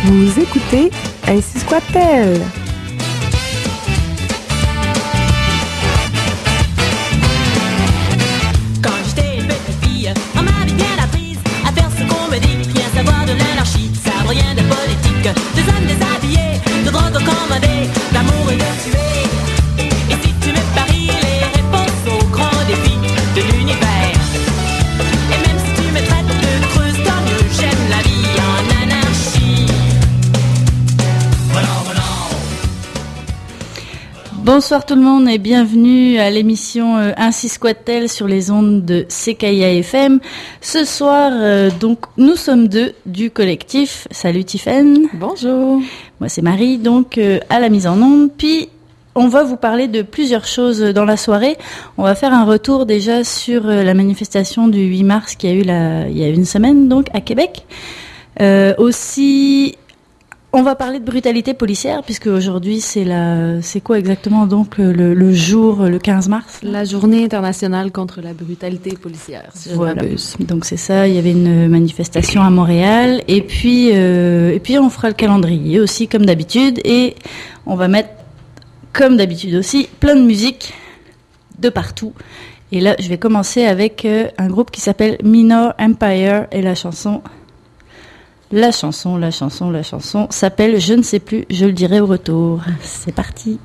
Vous écoutez Ici Squattel. Quand j'étais une petite fille, on m'avait bien apprise à faire ce qu'on me dit, rien savoir de l'anarchie, ça rien de politique, des hommes déshabillés, de drogue commandée, d'amour et de tuer. Et si tu me paries les réponses aux grands défis de l'univers, et même si tu me traites de creuse, tant mieux, j'aime la vie en anarchie. Voilà. Bonsoir tout le monde et bienvenue à l'émission Ainsi Squattel sur les ondes de CKIA FM. Ce soir, donc, nous sommes deux du collectif. Salut Tiffaine. Bonjour. Moi c'est Marie, donc à la mise en onde. Puis on va vous parler de plusieurs choses dans la soirée. On va faire un retour déjà sur la manifestation du 8 mars qui a eu il y a une semaine donc à Québec. Aussi, on va parler de brutalité policière puisque aujourd'hui c'est quoi exactement donc le jour, le 15 mars? La journée internationale contre la brutalité policière, si je ne m'abuse. Donc c'est ça, il y avait une manifestation à Montréal et puis on fera le calendrier aussi comme d'habitude et on va mettre comme d'habitude aussi plein de musique de partout. Et là, je vais commencer avec un groupe qui s'appelle Minor Empire et la chanson s'appelle Je ne sais plus, je le dirai au retour. C'est parti.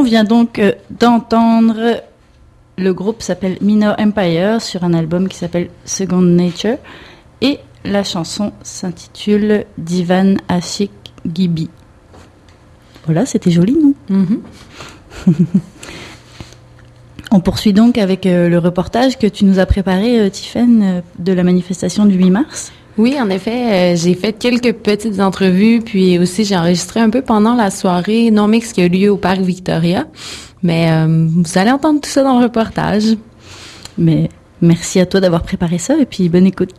vient donc d'entendre, le groupe s'appelle Minor Empire sur un album qui s'appelle Second Nature et la chanson s'intitule Divan Ashik Gibi. Voilà, c'était joli, non? On poursuit donc avec le reportage que tu nous as préparé, Tiffaine, de la manifestation du 8 mars. Oui, en effet, j'ai fait quelques petites entrevues, puis aussi j'ai enregistré un peu pendant la soirée non-mix qui a eu lieu au Parc Victoria. Mais vous allez entendre tout ça dans le reportage. Mais merci à toi d'avoir préparé ça et puis bonne écoute.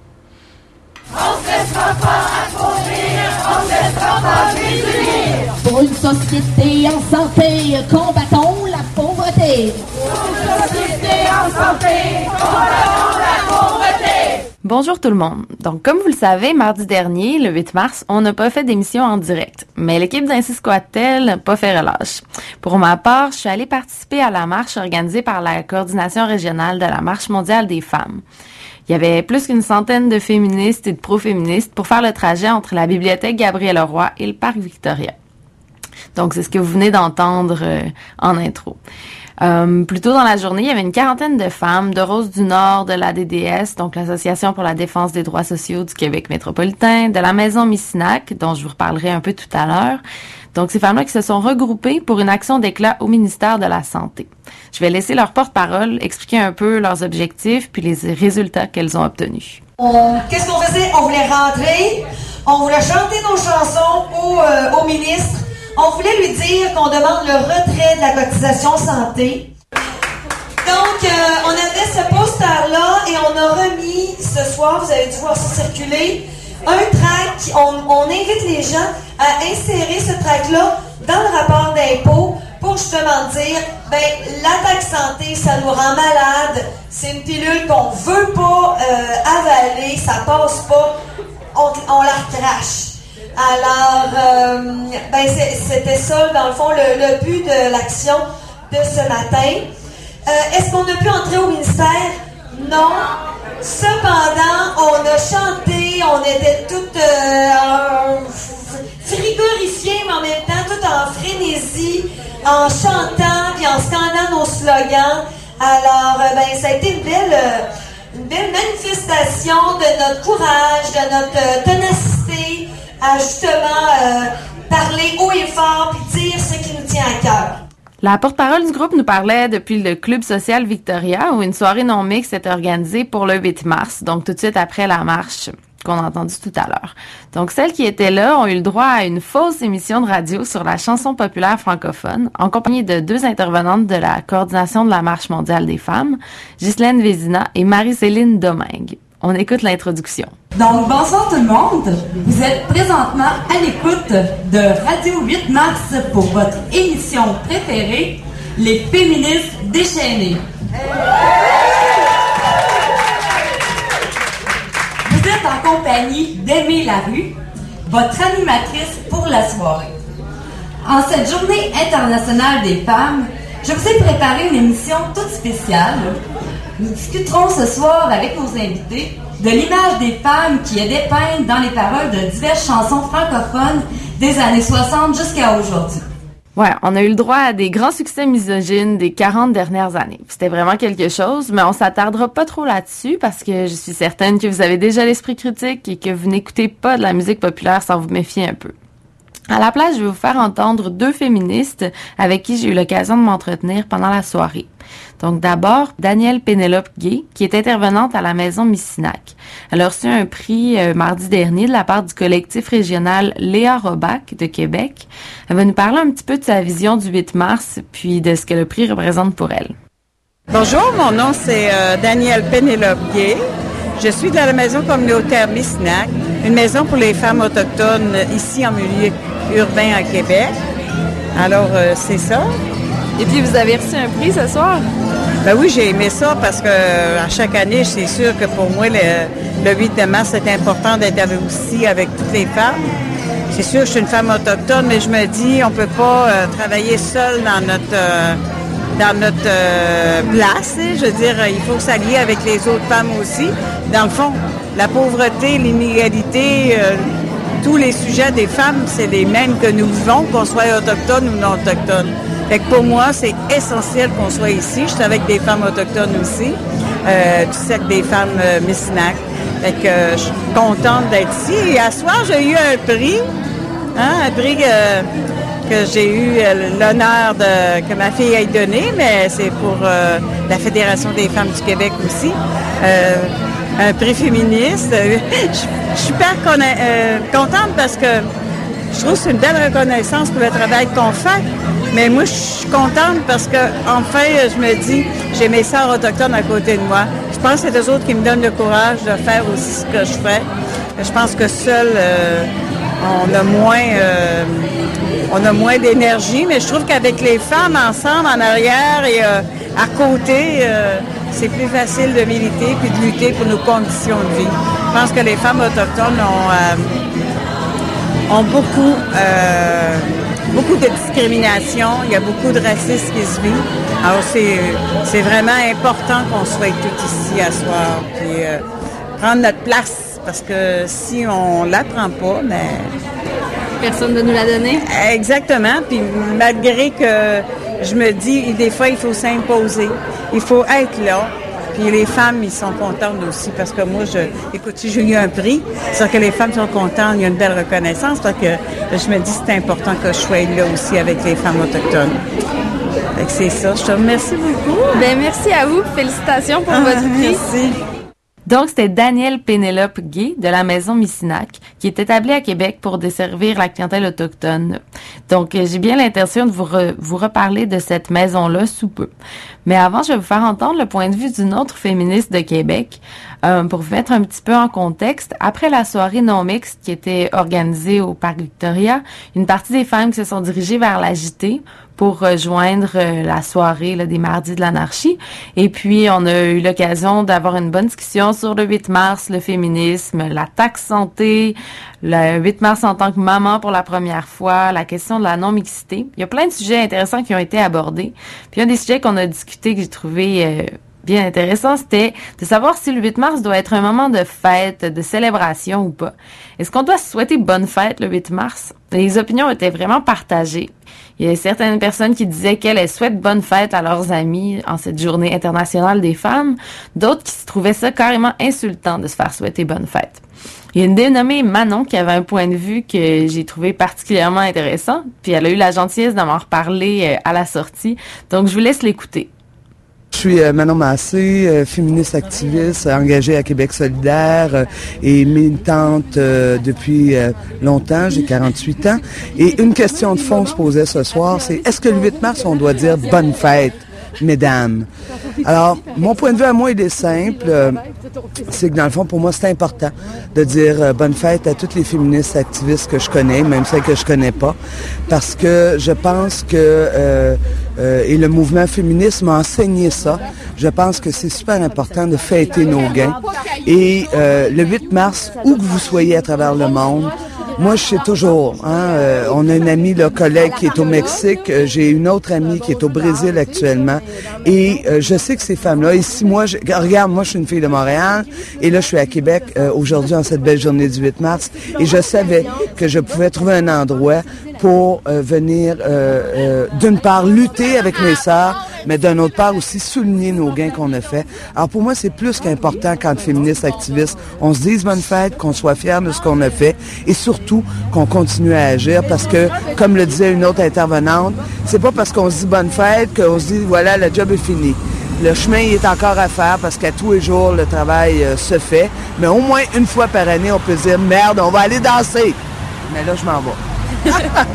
On ne laissera pas appauvrir, on ne laissera pas désunir. Pour une société en santé, combattons la pauvreté. Pour une société en santé, combattons la pauvreté. Bonjour tout le monde. Donc, comme vous le savez, mardi dernier, le 8 mars, on n'a pas fait d'émission en direct. Mais l'équipe d'Ainsi Squat-Tel n'a pas fait relâche. Pour ma part, je suis allée participer à la marche organisée par la coordination régionale de la Marche mondiale des femmes. Il y avait plus qu'une centaine de féministes et de pro-féministes pour faire le trajet entre la bibliothèque Gabriel-Leroy et le Parc Victoria. Donc, c'est ce que vous venez d'entendre en intro. Plus tôt dans la journée, il y avait une quarantaine de femmes de Rose du Nord, de l'ADDS, donc l'Association pour la défense des droits sociaux du Québec métropolitain, de la Maison Missinac, dont je vous reparlerai un peu tout à l'heure. Donc, ces femmes-là qui se sont regroupées pour une action d'éclat au ministère de la Santé. Je vais laisser leur porte-parole expliquer un peu leurs objectifs puis les résultats qu'elles ont obtenus. Qu'est-ce qu'on faisait? On voulait rentrer, on voulait chanter nos chansons au ministre. On voulait lui dire qu'on demande le retrait de la cotisation santé. Donc, on avait ce poster-là et on a remis ce soir, vous avez dû voir ça circuler, un tract. On invite les gens à insérer ce tract-là dans le rapport d'impôt pour justement dire, la taxe santé, ça nous rend malade, c'est une pilule qu'on veut pas avaler, ça passe pas, on la recrache. Alors, c'était ça, dans le fond, le but de l'action de ce matin. Est-ce qu'on a pu entrer au ministère? Non. Cependant, on a chanté, on était toutes frigorifiées, mais en même temps, toutes en frénésie, en chantant puis en scandant nos slogans. Alors, ça a été une belle manifestation de notre courage, de notre ténacité, à justement parler haut et fort puis dire ce qui nous tient à cœur. La porte-parole du groupe nous parlait depuis le Club social Victoria où une soirée non-mixte était organisée pour le 8 mars, donc tout de suite après la marche qu'on a entendue tout à l'heure. Donc celles qui étaient là ont eu le droit à une fausse émission de radio sur la chanson populaire francophone en compagnie de deux intervenantes de la coordination de la Marche mondiale des femmes, Ghislaine Vézina et Marie-Céline Domingue. On écoute l'introduction. Donc, bonsoir tout le monde. Vous êtes présentement à l'écoute de Radio 8 mars pour votre émission préférée, Les féministes déchaînées. Vous êtes en compagnie d'Aimée Larue, votre animatrice pour la soirée. En cette journée internationale des femmes, je vous ai préparé une émission toute spéciale. Nous discuterons ce soir avec nos invités de l'image des femmes qui est dépeinte dans les paroles de diverses chansons francophones des années 60 jusqu'à aujourd'hui. Ouais, on a eu le droit à des grands succès misogynes des 40 dernières années. C'était vraiment quelque chose, mais on s'attardera pas trop là-dessus parce que je suis certaine que vous avez déjà l'esprit critique et que vous n'écoutez pas de la musique populaire sans vous méfier un peu. À la place, je vais vous faire entendre deux féministes avec qui j'ai eu l'occasion de m'entretenir pendant la soirée. Donc d'abord, Danielle Pénélope Gay, qui est intervenante à la Maison Missinac. Elle a reçu un prix mardi dernier de la part du collectif régional Léa Robac de Québec. Elle va nous parler un petit peu de sa vision du 8 mars, puis de ce que le prix représente pour elle. Bonjour, mon nom c'est Danielle Pénélope Gay. Je suis de la Maison communautaire Missinac, une maison pour les femmes autochtones ici en milieu urbain à Québec. Alors, c'est ça. Et puis, vous avez reçu un prix ce soir? Ben oui, j'ai aimé ça parce que à chaque année, c'est sûr que pour moi, le 8 mars, c'est important d'être aussi avec toutes les femmes. C'est sûr que je suis une femme autochtone, mais je me dis, on peut pas travailler seule dans notre place. Je veux dire, il faut s'allier avec les autres femmes aussi. Dans le fond, la pauvreté, l'inégalité, tous les sujets des femmes, c'est les mêmes que nous vivons, qu'on soit autochtones ou non autochtones. Fait que pour moi, c'est essentiel qu'on soit ici. Je suis avec des femmes autochtones aussi, tu sais, avec des femmes Missinac. Fait que je suis contente d'être ici. Et à ce soir, j'ai eu un prix, un prix que j'ai eu l'honneur que ma fille ait donné, mais c'est pour la Fédération des femmes du Québec aussi. Un prix féministe. Je suis super contente parce que je trouve que c'est une belle reconnaissance pour le travail qu'on fait. Mais moi, je suis contente parce que, enfin, je me dis, j'ai mes sœurs autochtones à côté de moi. Je pense que c'est eux autres qui me donnent le courage de faire aussi ce que je fais. Je pense que seul, on a moins d'énergie, mais je trouve qu'avec les femmes ensemble, en arrière et à côté, c'est plus facile de militer puis de lutter pour nos conditions de vie. Je pense que les femmes autochtones ont beaucoup de discrimination, il y a beaucoup de racisme qui se vit. Alors c'est vraiment important qu'on soit tous ici à soir, puis prendre notre place, parce que si on la prend pas, mais Personne ne nous l'a donné? Exactement, puis malgré que je me dis, des fois, il faut s'imposer, il faut être là. Puis les femmes, ils sont contentes aussi parce que moi, écoute, si j'ai eu un prix, c'est que les femmes sont contentes, il y a une belle reconnaissance, parce que je me dis c'est important que je sois là aussi avec les femmes autochtones. Fait que c'est ça. Je te remercie beaucoup. Ben merci à vous. Félicitations pour votre prix. Merci. Donc, c'était Danielle Pénélope Gay de la Maison Missinac, qui est établie à Québec pour desservir la clientèle autochtone. Donc, j'ai bien l'intention de vous reparler de cette maison-là sous peu. Mais avant, je vais vous faire entendre le point de vue d'une autre féministe de Québec, pour vous mettre un petit peu en contexte. Après la soirée non mixte qui était organisée au Parc Victoria, une partie des femmes qui se sont dirigées vers la JT pour rejoindre la soirée là, des Mardis de l'anarchie. Et puis, on a eu l'occasion d'avoir une bonne discussion sur le 8 mars, le féminisme, la taxe santé, le 8 mars en tant que maman pour la première fois, la question de la non-mixité. Il y a plein de sujets intéressants qui ont été abordés. Puis, un des sujets qu'on a discuté, que j'ai trouvé bien intéressant, c'était de savoir si le 8 mars doit être un moment de fête, de célébration ou pas. Est-ce qu'on doit se souhaiter bonne fête le 8 mars? Les opinions étaient vraiment partagées. Il y a certaines personnes qui disaient qu'elles souhaitent bonne fête à leurs amis en cette journée internationale des femmes, d'autres qui se trouvaient ça carrément insultant de se faire souhaiter bonne fête. Il y a une dénommée Manon qui avait un point de vue que j'ai trouvé particulièrement intéressant, puis elle a eu la gentillesse de m'en reparler à la sortie, donc je vous laisse l'écouter. Je suis Manon Massé, féministe activiste, engagée à Québec solidaire et militante depuis longtemps, j'ai 48 ans. Et une question de fond se posait ce soir, c'est est-ce que le 8 mars, on doit dire « bonne fête », mesdames? Alors, mon point de vue à moi, il est simple. C'est que dans le fond, pour moi, c'est important de dire bonne fête à toutes les féministes activistes que je connais, même celles que je connais pas, parce que je pense que, et le mouvement féministe m'a enseigné ça, je pense que c'est super important de fêter nos gains. Et le 8 mars, où que vous soyez à travers le monde, moi, je sais toujours, on a une amie, le collègue qui est au Mexique, j'ai une autre amie qui est au Brésil actuellement, et je sais que ces femmes-là, ici, regarde, moi, je suis une fille de Montréal, et là, je suis à Québec aujourd'hui, en cette belle journée du 8 mars, et je savais que je pouvais trouver un endroit pour venir, d'une part, lutter avec mes sœurs, mais d'un autre part aussi souligner nos gains qu'on a faits. Alors pour moi, c'est plus qu'important quand féministes activistes, on se dise bonne fête, qu'on soit fiers de ce qu'on a fait et surtout qu'on continue à agir parce que, comme le disait une autre intervenante, c'est pas parce qu'on se dit bonne fête qu'on se dit voilà, le job est fini. Le chemin il est encore à faire parce qu'à tous les jours, le travail se fait, mais au moins une fois par année, on peut dire merde, on va aller danser. Mais là, je m'en vais.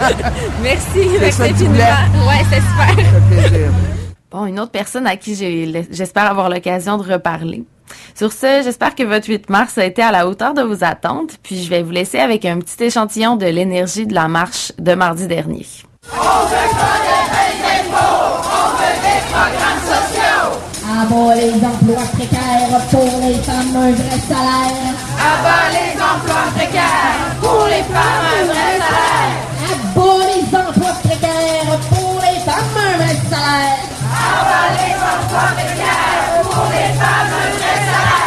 Merci infiniment. Ouais, c'est super. Ça fait plaisir. Bon, une autre personne à qui j'espère avoir l'occasion de reparler. Sur ce, j'espère que votre 8 mars a été à la hauteur de vos attentes, puis je vais vous laisser avec un petit échantillon de l'énergie de la marche de mardi dernier. On veut pas de baisses d'impôts, on veut des programmes sociaux. Abat les emplois précaires pour les femmes, un vrai salaire. Abat les emplois précaires, pour les femmes un vrai salaire. Abat les emplois précaires pour les femmes, un vrai salaire. Abat les emplois précaires, pour les femmes un vrai salaire.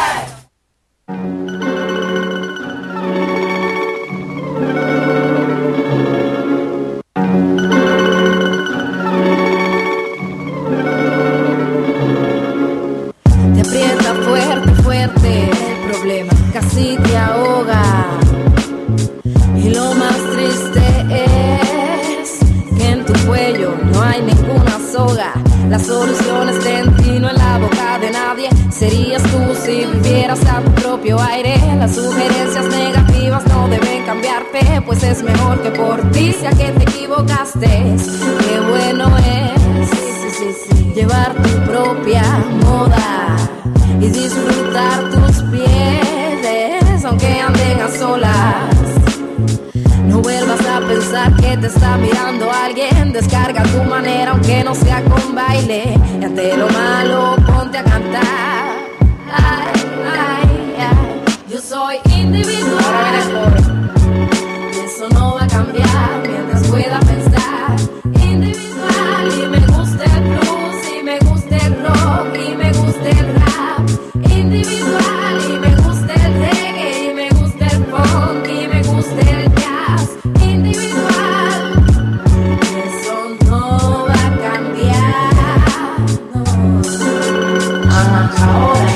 casi te ahoga. Y lo más triste es que en tu cuello no hay ninguna soga. La solución está en ti, no en la boca de nadie. Serías tú si vivieras a tu propio aire. Las sugerencias negativas no deben cambiarte, pues es mejor que por ti sea que te equivocaste. Qué bueno es llevar tu propia moda y disfrutar tus pies, aunque anden a solas. No vuelvas a pensar que te está mirando alguien. Descarga tu manera aunque no sea con baile. Y ante lo malo ponte a cantar. Ay, ay, ay. Yo soy individual y eso no va a cambiar mientras pueda pensar. Individual y me gusta el blues y me gusta el rock y me gusta el rap. Individual y me gusta el reggae y me gusta el funk y me gusta el jazz. Individual, eso no va a cambiar. No. Ahora.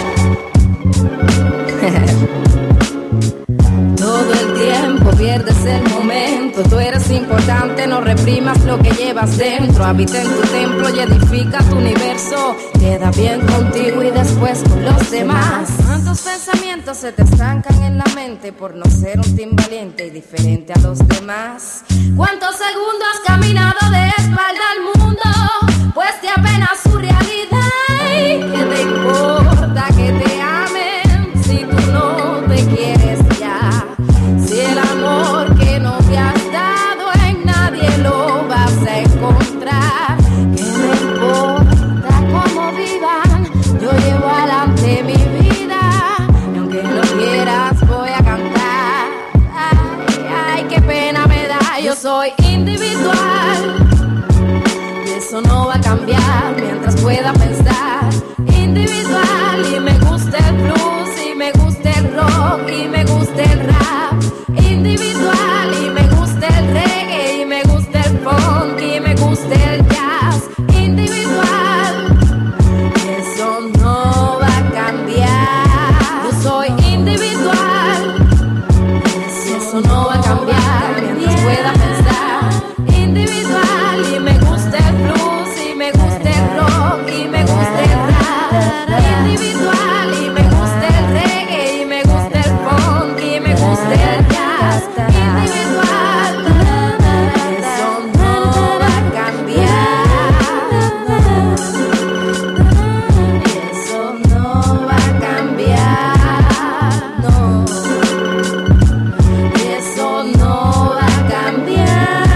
Todo el tiempo pierdes el momento. Tú eres importante, no reprimas lo que llevas dentro. Habita en tu templo y edifica tu universo. Queda bien contigo y después con los demás. ¿Cuántos pensamientos se te estancan en la mente por no ser un team valiente y diferente a los demás? ¿Cuántos segundos has caminado de espalda al mundo? Pues te apena su realidad. ¿Y qué te importa que te amen si tú no te quieres ya? Si el amor que no te has dado en nadie lo vas a encontrar. ¿Qué me importa cómo vivan? Yo llevo adelante mi vida y aunque no quieras voy a cantar. Ay, ay, qué pena me da. Yo soy individual y eso no va a cambiar mientras pueda pensar. Individual y me gusta el blues y me gusta el rock y me gusta el rap. Individual y me gusta el reggae y me gusta el funk y me gusta el jazz. Individual, eso no va a cambiar. Yo soy individual y eso no va a cambiar mientras pueda pensar. Individual y me gusta el blues y me gusta el rock y me gusta el rap. Individual y me gusta el reggae y me gusta el funk y me gusta el jazz. Individual, eso no va a cambiar. Eso no va a cambiar. No. Eso no va a cambiar.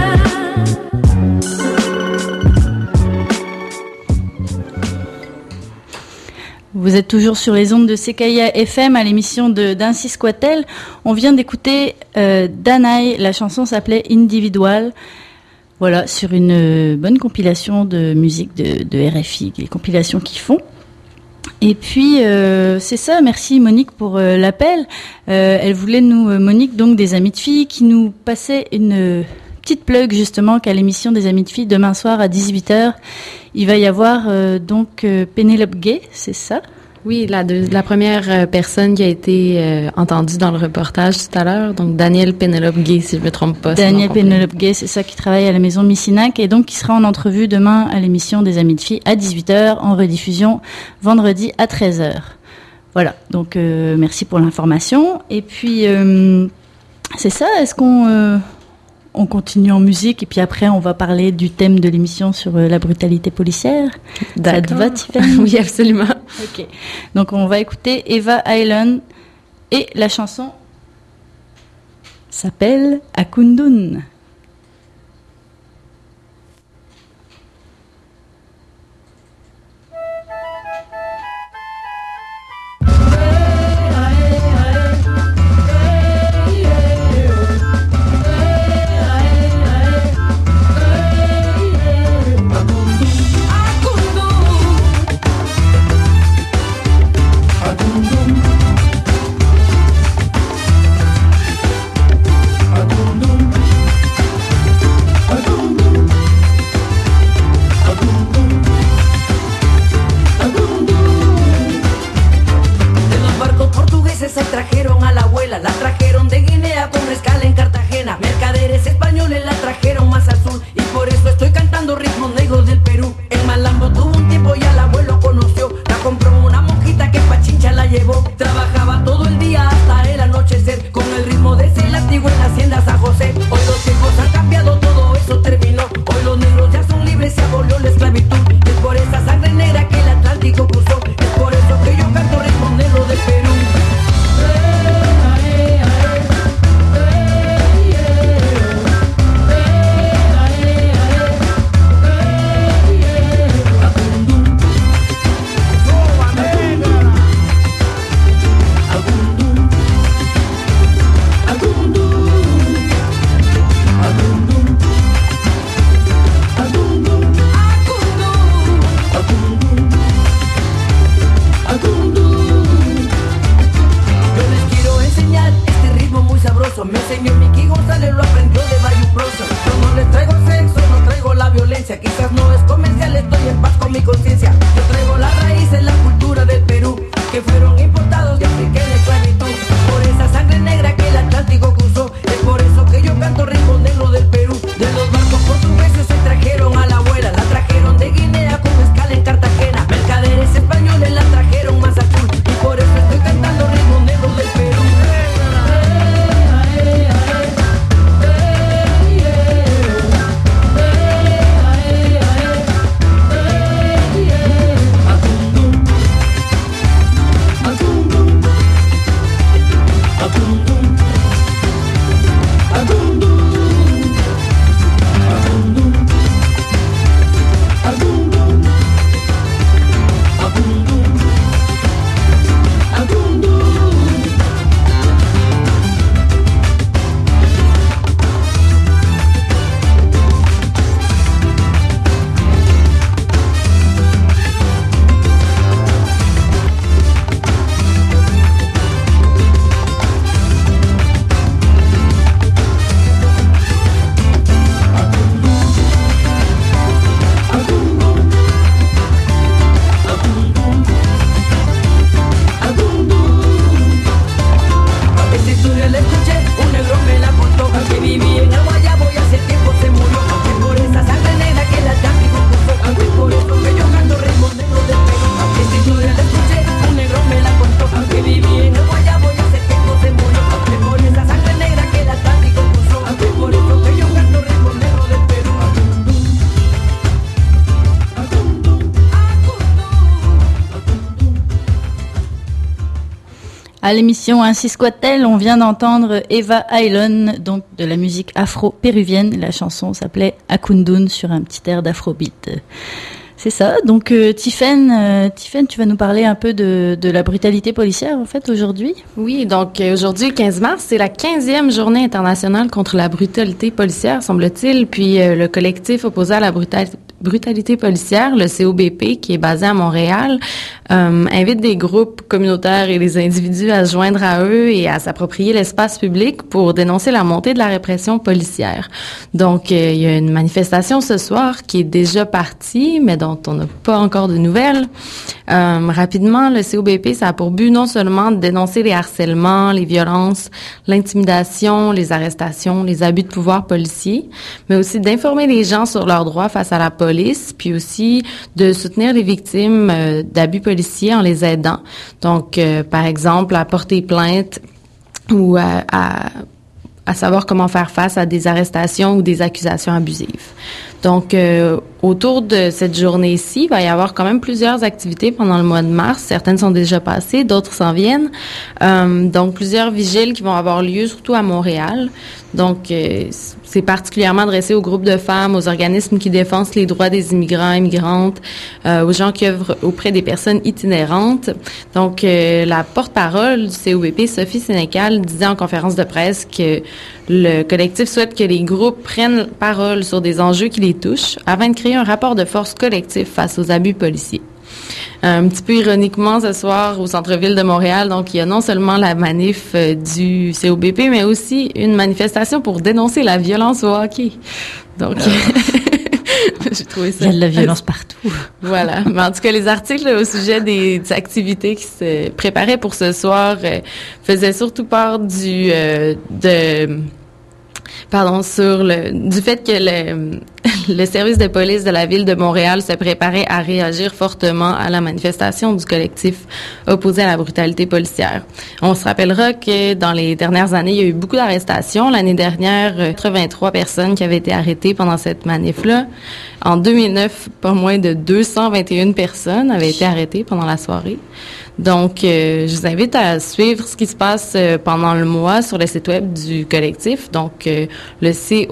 Vous êtes toujours sur les ondes de CKIA FM à l'émission de Dancy Squattel. On vient d'écouter Danaï, la chanson s'appelait Individual. Voilà, sur une bonne compilation de musique de RFI, les compilations qu'ils font. Et puis, c'est ça, merci Monique pour l'appel. Elle voulait Monique, donc des Amis de Filles, qui nous passait une petite plug justement qu'à l'émission des Amis de Filles, demain soir à 18h, il va y avoir donc Pénélope Gay, c'est ça? Oui, la première personne qui a été entendue dans le reportage tout à l'heure, donc Daniel Pénélope Gay, si je me trompe pas. Daniel Pénélope Gay, c'est ça, qui travaille à la maison Missinac et donc qui sera en entrevue demain à l'émission des Amis de Filles à 18h, en rediffusion vendredi à 13h. Voilà, donc merci pour l'information. Et puis, c'est ça, est-ce qu'on on continue en musique et puis après on va parler du thème de l'émission sur la brutalité policière. Ça te va, Tiffany? Oui, absolument. Ok. Donc on va écouter Eva Island et la chanson s'appelle Akundun. Trabajaba todo el día hasta el anochecer, con el ritmo de ese látigo en la hacienda San José. Hoy los tiempos han cambiado, todo eso terminó. Hoy los negros ya son libres, se abolió la esclavitud. Es por esa sangre negra que el Atlántico cruzó. Es por eso que yo canto ritmo negro del Perú. Me enseñó Miki González, lo aprendió de Bayou Prosa. Yo no les traigo sexo, no traigo la violencia. Quizás no es comercial, estoy en paz con mi conciencia. Yo traigo las raíces, la cultura del Perú, que fueron importados de África en esclavitud. Por esa sangre negra que el Atlántico cruzó. Es por eso que yo canto ritmo negro del Perú. De los barcos portugueses se trajeron a la abuela. La trajeron de Guinea con escala en Cartagena. Mercaderes españoles la trajeron más al sur. Y por eso estoy cantando ritmo negro del Perú. À l'émission Ainsi soit-elle, on vient d'entendre Eva Aylon, donc de la musique afro-péruvienne. La chanson s'appelait Akundun sur un petit air d'afrobeat. C'est ça. Donc Tiffaine, tu vas nous parler un peu de la brutalité policière en fait aujourd'hui. Oui, donc aujourd'hui, le 15 mars, c'est la 15e journée internationale contre la brutalité policière, semble-t-il. Puis le collectif opposé à la brutalité policière, le COBP, qui est basé à Montréal, invite des groupes communautaires et des individus à se joindre à eux et à s'approprier l'espace public pour dénoncer la montée de la répression policière. Donc, il y a une manifestation ce soir qui est déjà partie, mais dont on n'a pas encore de nouvelles. Rapidement, le COBP, ça a pour but non seulement de dénoncer les harcèlements, les violences, l'intimidation, les arrestations, les abus de pouvoir policiers, mais aussi d'informer les gens sur leurs droits face à la police, puis aussi de soutenir les victimes d'abus policiers en les aidant. Donc, par exemple, à porter plainte ou à savoir comment faire face à des arrestations ou des accusations abusives. Donc, autour de cette journée-ci, il va y avoir quand même plusieurs activités pendant le mois de mars. Certaines sont déjà passées, d'autres s'en viennent. Donc, plusieurs vigiles qui vont avoir lieu, surtout à Montréal. Donc, c'est particulièrement adressé aux groupes de femmes, aux organismes qui défendent les droits des immigrants, immigrantes, aux gens qui œuvrent auprès des personnes itinérantes. Donc, la porte-parole du COBP, Sophie Sénécal, disait en conférence de presse que le collectif souhaite que les groupes prennent parole sur des enjeux qui les touchent afin de créer un rapport de force collectif face aux abus policiers. Un petit peu ironiquement, ce soir, au centre-ville de Montréal, donc il y a non seulement la manif du COBP, mais aussi une manifestation pour dénoncer la violence au hockey. Donc, j'ai trouvé ça... Il y a de la violence partout. Voilà. Mais en tout cas, les articles au sujet des activités qui se préparaient pour ce soir faisaient surtout part du fait que le service de police de la ville de Montréal se préparait à réagir fortement à la manifestation du collectif opposé à la brutalité policière. On se rappellera que dans les dernières années, il y a eu beaucoup d'arrestations. L'année dernière, 83 personnes qui avaient été arrêtées pendant cette manif-là. En 2009, pas moins de 221 personnes avaient été arrêtées pendant la soirée. Donc, je vous invite à suivre ce qui se passe pendant le mois sur le site web du collectif, donc le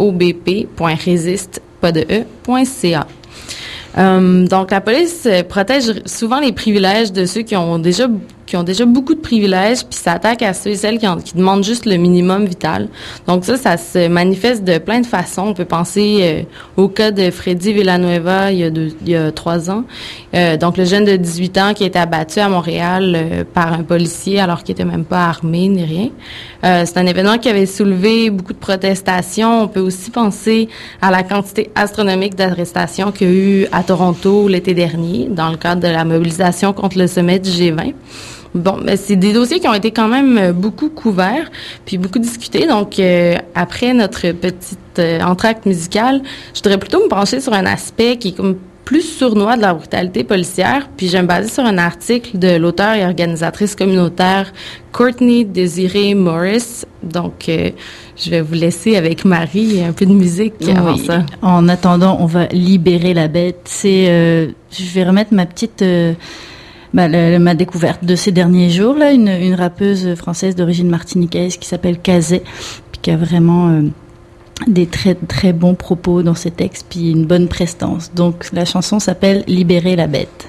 cobp.resist.ca. Donc, la police protège souvent les privilèges de ceux qui ont déjà beaucoup de privilèges, puis s'attaque à ceux et celles qui demandent juste le minimum vital. Donc ça se manifeste de plein de façons. On peut penser au cas de Freddy Villanueva il y a 3 ans. Donc le jeune de 18 ans qui a été abattu à Montréal par un policier alors qu'il était même pas armé ni rien. C'est un événement qui avait soulevé beaucoup de protestations. On peut aussi penser à la quantité astronomique d'arrestations qu'il y a eu à Toronto l'été dernier dans le cadre de la mobilisation contre le sommet du G20. Bon, mais c'est des dossiers qui ont été quand même beaucoup couverts, puis beaucoup discutés. Donc, après notre petite entracte musicale, je voudrais plutôt me pencher sur un aspect qui est comme plus sournois de la brutalité policière. Puis, je vais me baser sur un article de l'auteure et organisatrice communautaire Courtney Désirée Morris. Donc, je vais vous laisser avec Marie un peu de musique avant ça. En attendant, on va libérer la bête. Je vais remettre ma petite... ma découverte de ces derniers jours, là, une rappeuse française d'origine martiniquaise qui s'appelle Kazé, puis qui a vraiment des très très bons propos dans ses textes, puis une bonne prestance. Donc la chanson s'appelle Libérer la bête.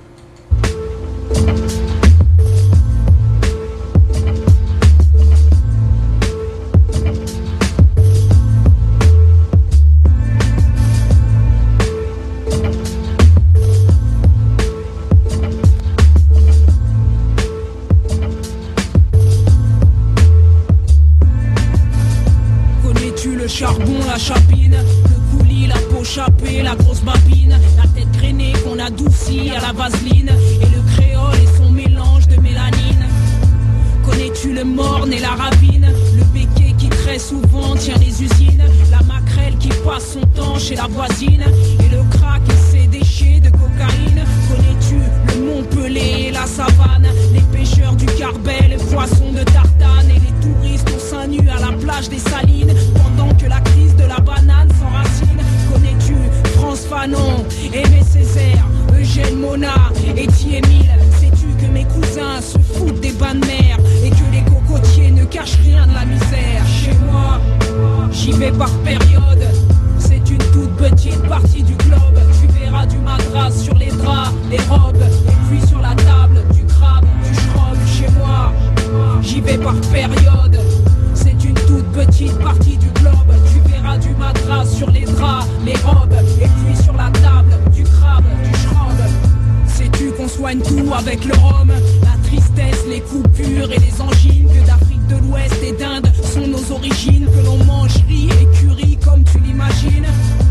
Charbon, la chapine, le coulis, la peau chapée, la grosse babine, la tête grainée qu'on adoucit à la vaseline, et le créole et son mélange de mélanine. Connais-tu le morne et la ravine, le béquet qui très souvent tient les usines, la maquerelle qui passe son temps chez la voisine, et le crack et ses déchets de cocaïne. Connais-tu le Mont-Pelé et la savane, les pêcheurs du Carbet, les poissons de Tartane, et les touristes au sein nu à la plage des Salines, pendant que la crise de la banane s'enracine. Connais-tu France Fanon, Aimé Césaire, Eugène Mona et Thiémile? Sais-tu que mes cousins se foutent des bains de mer et que les cocotiers ne cachent rien de la misère? Chez moi, j'y vais par période, c'est une toute petite partie du globe. Tu verras du madras sur les draps, les robes, et puis sur la table, du crabe, du schrob. Chez moi, j'y vais par période, c'est une toute petite partie du globe. Tu verras du madras sur les draps, les robes, et puis sur la table, du crabe, du schrob. Sais-tu qu'on soigne tout avec le rhum, la tristesse, les coupures et les angines, que d'Afrique de l'Ouest et d'Inde sont nos origines, que l'on mange riz et curry comme tu l'imagines?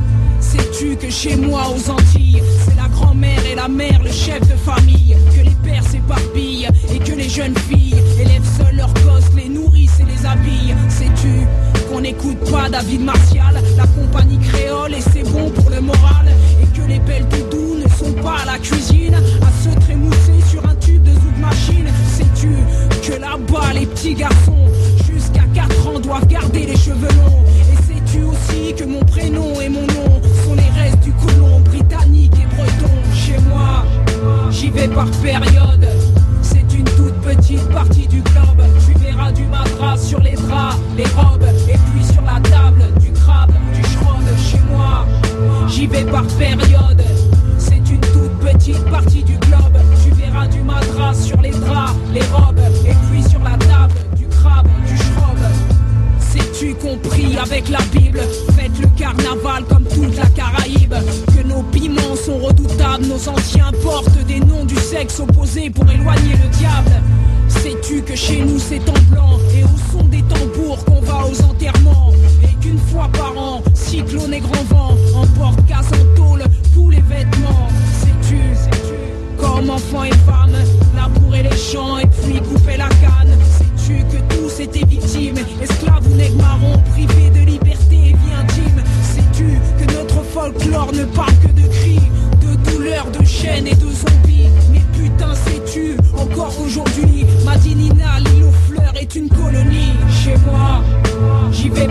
Sais-tu que chez moi aux Antilles, c'est la grand-mère et la mère, le chef de famille, que les pères s'éparpillent et que les jeunes filles élèvent seuls leurs gosses, les nourrissent et les habillent? Sais-tu qu'on n'écoute pas David Martial, la compagnie créole, et c'est bon pour le moral, et que les belles doudous ne sont pas à la cuisine à se trémousser sur un tube de zouk machine? Sais-tu que là-bas les petits garçons jusqu'à 4 ans doivent garder les cheveux longs? Et sais-tu aussi que mon prénom et mon nom sont les restes du colon britannique et breton? Chez moi, j'y vais par période, c'est une toute petite partie du globe. Tu verras du madras sur les draps, les robes, et puis sur la table, du crabe, du schrob. Chez moi, j'y vais par période, c'est une toute petite partie du globe. Tu verras du madras sur les draps, les robes, et puis sur la table, du crabe, du schrob. Sais-tu compris avec la Bible, faites le carnaval comme toute la Caraïbe, que nos piments sont redoutables, nos anciens portent des noms du sexe opposé pour éloigner le diable? Sais-tu que chez nous c'est en blanc et au son des tambours qu'on va aux enterrements, et qu'une fois par an, cyclone et grand vent emportent casse en tôle tous les vêtements? Sais-tu comme enfants et femmes labourer les champs et puis couper la canne? Sais-tu que tous étaient victimes, esclaves ou nègres marrons, privés de liberté et vie intime? Sais-tu que notre folk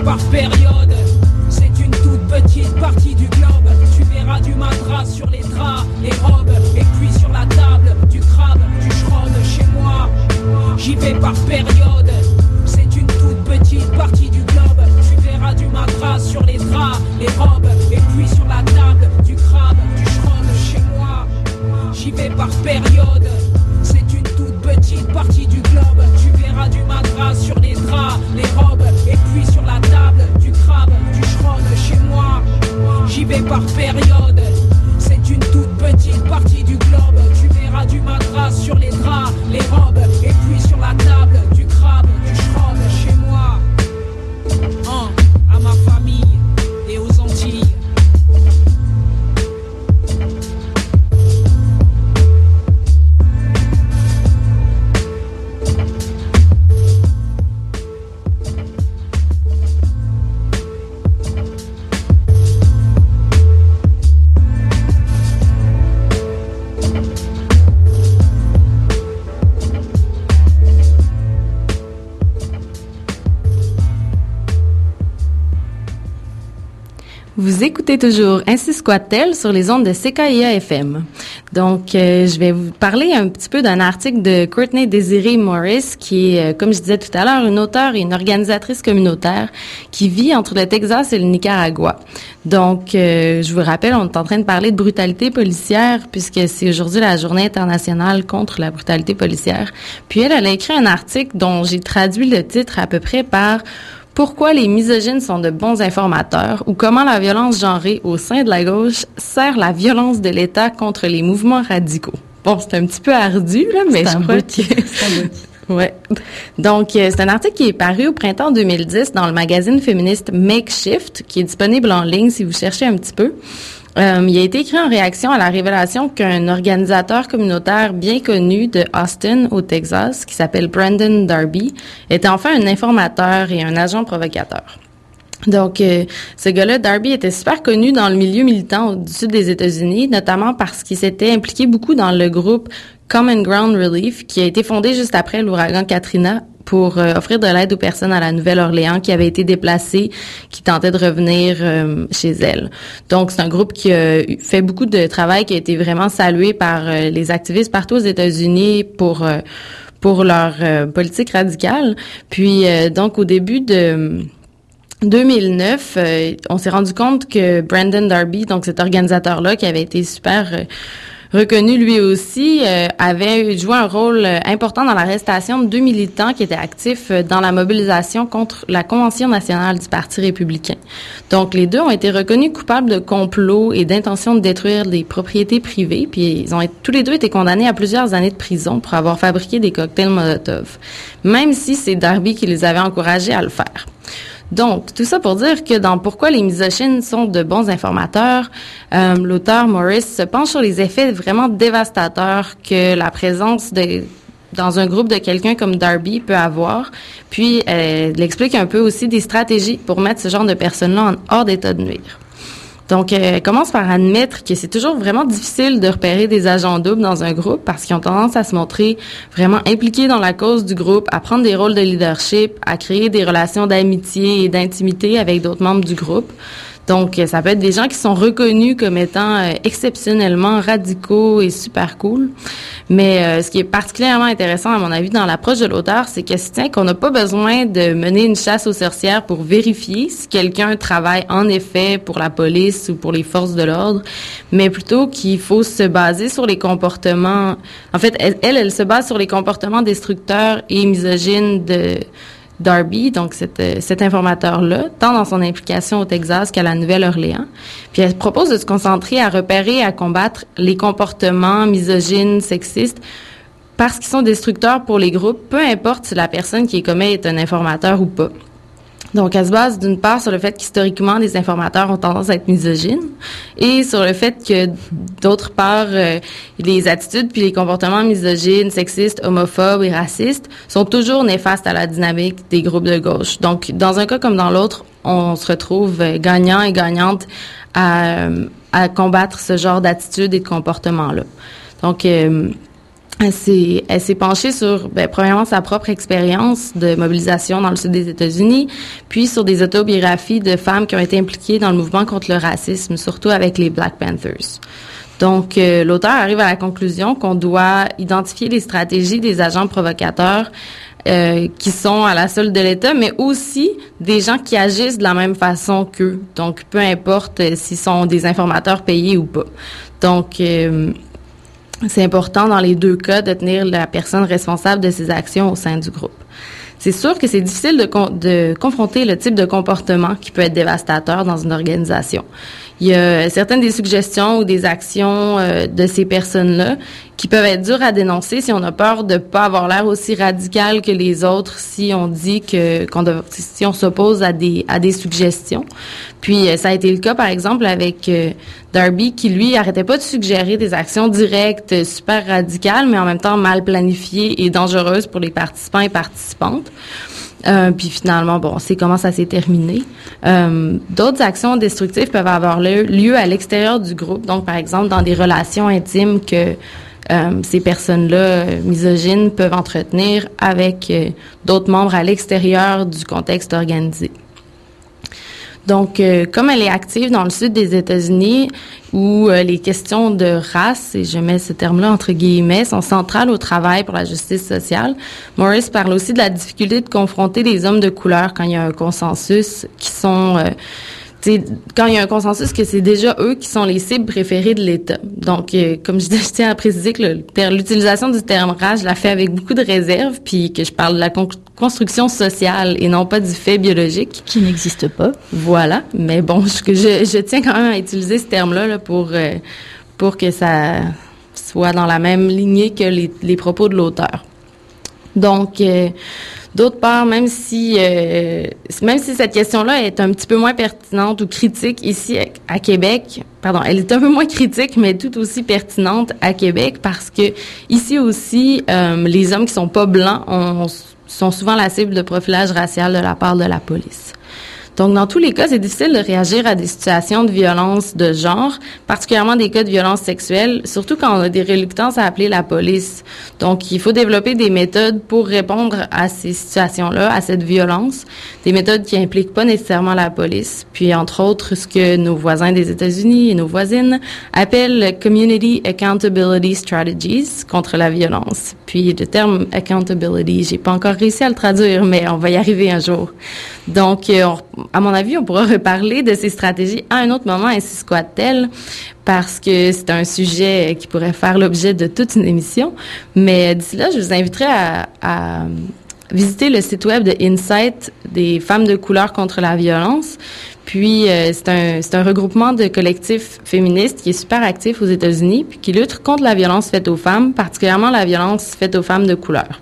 par période. C'est une toute petite partie du globe. Tu verras du matras sur les draps, les robes, et puis sur la table, du crabe, du schrob. Chez moi, j'y vais par période. C'est une toute petite partie du globe. Tu verras du matras sur les draps, les robes, et puis sur la table, du crabe, du schrob. Chez moi, j'y vais par période. C'est une toute petite partie du globe. Tu verras du matras sur les draps, les robes, et puis sur la table, du crabe, du schrob. Chez moi, j'y vais par période. C'est une toute petite partie du globe. Tu verras du matras sur les draps, les robes, et puis sur la table, du crabe, du schrob. Chez moi, à ma famille et aux Antilles. Vous écoutez toujours Ainsi squat-elle sur les ondes de CKIA FM. Donc, je vais vous parler un petit peu d'un article de Courtney Desiree Morris, qui est, comme je disais tout à l'heure, une auteure et une organisatrice communautaire qui vit entre le Texas et le Nicaragua. Donc, je vous rappelle, on est en train de parler de brutalité policière, puisque c'est aujourd'hui la Journée internationale contre la brutalité policière. Puis elle a écrit un article dont j'ai traduit le titre à peu près par « Pourquoi les misogynes sont de bons informateurs » ou « Comment la violence genrée au sein de la gauche sert la violence de l'État contre les mouvements radicaux ». Bon, c'est un petit peu ardu, là, mais je crois que... Ouais. Donc, c'est un article qui est paru au printemps 2010 dans le magazine féministe Makeshift, qui est disponible en ligne si vous cherchez un petit peu. Il a été écrit en réaction à la révélation qu'un organisateur communautaire bien connu de Austin, au Texas, qui s'appelle Brandon Darby, était enfin un informateur et un agent provocateur. Donc, ce gars-là, Darby, était super connu dans le milieu militant du sud des États-Unis, notamment parce qu'il s'était impliqué beaucoup dans le groupe Common Ground Relief, qui a été fondé juste après l'ouragan Katrina pour offrir de l'aide aux personnes à la Nouvelle-Orléans qui avaient été déplacées, qui tentaient de revenir chez elles. Donc, c'est un groupe qui a fait beaucoup de travail, qui a été vraiment salué par les activistes partout aux États-Unis pour leur politique radicale. Puis, donc, au début de 2009, on s'est rendu compte que Brandon Darby, donc cet organisateur-là, qui avait été super reconnu lui aussi, avait joué un rôle important dans l'arrestation de 2 militants qui étaient actifs dans la mobilisation contre la Convention nationale du Parti républicain. Donc, les deux ont été reconnus coupables de complot et d'intention de détruire des propriétés privées, puis ils ont tous les deux été condamnés à plusieurs années de prison pour avoir fabriqué des cocktails Molotov, même si c'est Darby qui les avait encouragés à le faire. Donc, tout ça pour dire que dans Pourquoi les misogynes sont de bons informateurs, l'auteur Morris se penche sur les effets vraiment dévastateurs que la présence dans un groupe de quelqu'un comme Darby peut avoir. Puis, elle explique un peu aussi des stratégies pour mettre ce genre de personnes-là hors d'état de nuire. Donc, elle commence par admettre que c'est toujours vraiment difficile de repérer des agents doubles dans un groupe parce qu'ils ont tendance à se montrer vraiment impliqués dans la cause du groupe, à prendre des rôles de leadership, à créer des relations d'amitié et d'intimité avec d'autres membres du groupe. Donc, ça peut être des gens qui sont reconnus comme étant exceptionnellement radicaux et super cool. Mais ce qui est particulièrement intéressant, à mon avis, dans l'approche de l'auteur, c'est qu'elle se tient qu'on n'a pas besoin de mener une chasse aux sorcières pour vérifier si quelqu'un travaille en effet pour la police ou pour les forces de l'ordre, mais plutôt qu'il faut se baser sur les comportements... En fait, elle se base sur les comportements destructeurs et misogynes de Darby, donc cet informateur-là, tant dans son implication au Texas qu'à la Nouvelle-Orléans. Puis elle propose de se concentrer à repérer et à combattre les comportements misogynes, sexistes, parce qu'ils sont destructeurs pour les groupes, peu importe si la personne qui les commet est un informateur ou pas. Donc, elle se base d'une part sur le fait qu'historiquement, les informateurs ont tendance à être misogynes et sur le fait que, d'autre part, les attitudes puis les comportements misogynes, sexistes, homophobes et racistes sont toujours néfastes à la dynamique des groupes de gauche. Donc, dans un cas comme dans l'autre, on se retrouve gagnant et gagnante à combattre ce genre d'attitudes et de comportements-là. Donc, Elle s'est penchée sur, premièrement, sa propre expérience de mobilisation dans le sud des États-Unis, puis sur des autobiographies de femmes qui ont été impliquées dans le mouvement contre le racisme, surtout avec les Black Panthers. Donc, l'auteur arrive à la conclusion qu'on doit identifier les stratégies des agents provocateurs qui sont à la solde de l'État, mais aussi des gens qui agissent de la même façon qu'eux. Donc, peu importe s'ils sont des informateurs payés ou pas. Donc, c'est important dans les deux cas de tenir la personne responsable de ses actions au sein du groupe. C'est sûr que c'est difficile de confronter le type de comportement qui peut être dévastateur dans une organisation. Il y a certaines des suggestions ou des actions de ces personnes-là qui peuvent être dures à dénoncer si on a peur de pas avoir l'air aussi radical que les autres, si on dit si on s'oppose à des suggestions. Puis ça a été le cas par exemple avec Darby qui lui arrêtait pas de suggérer des actions directes super radicales mais en même temps mal planifiées et dangereuses pour les participants et participantes. Puis finalement, on sait comment ça s'est terminé. D'autres actions destructives peuvent avoir lieu à l'extérieur du groupe. Donc, par exemple, dans des relations intimes que ces personnes-là misogynes peuvent entretenir avec d'autres membres à l'extérieur du contexte organisé. Donc, comme elle est active dans le sud des États-Unis, où les questions de race, et je mets ce terme-là entre guillemets, sont centrales au travail pour la justice sociale, Morris parle aussi de la difficulté de confronter les hommes de couleur quand il y a un consensus qui sont... quand il y a un consensus que c'est déjà eux qui sont les cibles préférées de l'État. Donc, comme je tiens à préciser que l'utilisation du terme race, je la fais avec beaucoup de réserve, puis que je parle de la construction sociale et non pas du fait biologique. Qui n'existe pas. Voilà. Mais je tiens quand même à utiliser ce terme-là là, pour que ça soit dans la même lignée que les propos de l'auteur. Donc, d'autre part, même si cette question-là est un petit peu moins pertinente ou critique ici à Québec, elle est un peu moins critique, mais tout aussi pertinente à Québec parce que ici aussi, les hommes qui sont pas blancs sont souvent la cible de profilage racial de la part de la police. Donc, dans tous les cas, c'est difficile de réagir à des situations de violence de genre, particulièrement des cas de violence sexuelle, surtout quand on a des reluctances à appeler la police. Donc, il faut développer des méthodes pour répondre à ces situations-là, à cette violence, des méthodes qui impliquent pas nécessairement la police. Puis, entre autres, ce que nos voisins des États-Unis et nos voisines appellent Community Accountability Strategies contre la violence. Puis, le terme accountability, j'ai pas encore réussi à le traduire, mais on va y arriver un jour. Donc, à mon avis, on pourra reparler de ces stratégies à un autre moment, ainsi soit-elle, parce que c'est un sujet qui pourrait faire l'objet de toute une émission. Mais d'ici là, je vous inviterai à visiter le site web de Insight des femmes de couleur contre la violence. Puis, c'est un regroupement de collectifs féministes qui est super actif aux États-Unis, puis qui lutte contre la violence faite aux femmes, particulièrement la violence faite aux femmes de couleur.